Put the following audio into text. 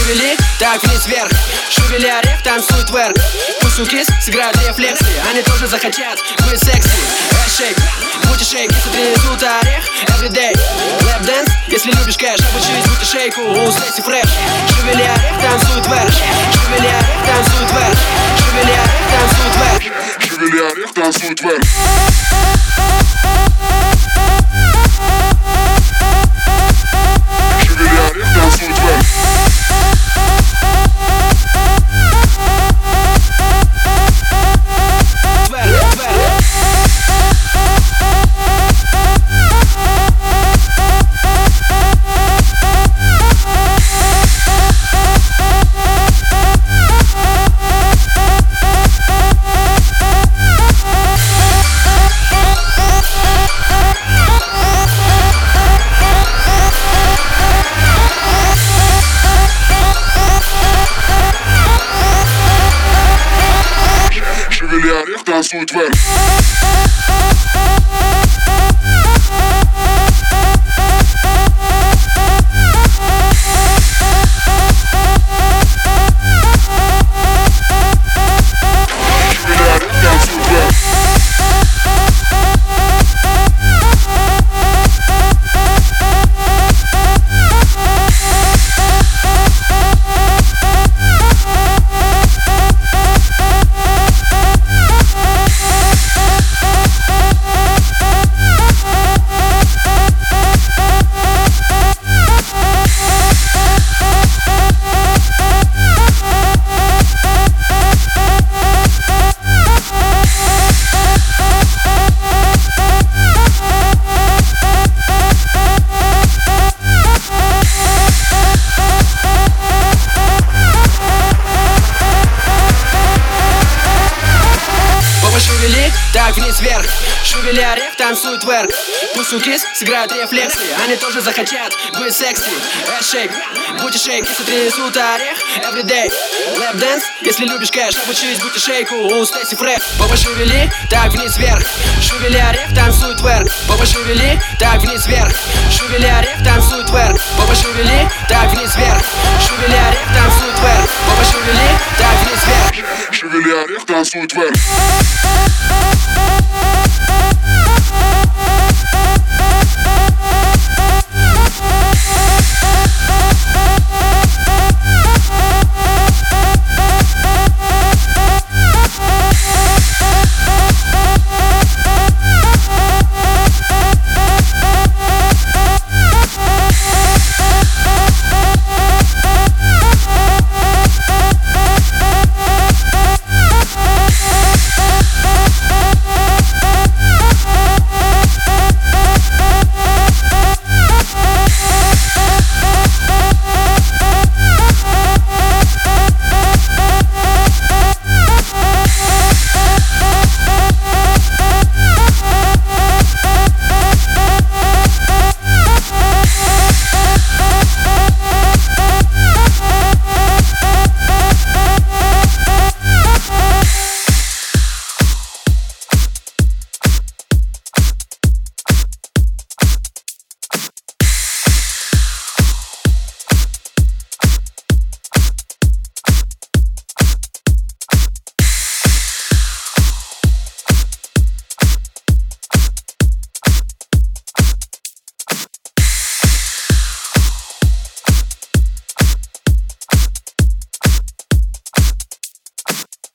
шевели, так вниз вверх. Шевели орех, танцует вверх. Пусть укис сыграют рефлексы, они тоже захотят быть секси. Шейк, будь шейк, если принесут орех. Everyday, lap dance, если любишь кэш. Обучись, будь шейку, у Стейси фреш. Шевели орех, танцует вверх. Шевели орех, танцует вверх. Шевели орех, танцует вверх. Шевели орех, танцует вверх. Шевели орех, танцует вверх. Шевели орех, танцует вверх. Так вниз вверх, шевели орех, танцует вверх. Пусть укис сыграют рефлексы, они тоже захотят быть секси. Шейк, будь шейк, если принесут орех. Everyday, lap dance, если любишь кэш. Обучись, будь шейку, у Стейси фреш. Попа шевели, так вниз вверх. Шевели орех, танцует вверх. Попа шевели, так вниз вверх. Шевели орех, танцует вверх. Попа шевели, так вниз вверх. Шевели орех, танцует вверх. Попа шевели, так вниз вверх. Шевели орех, танцует вверх.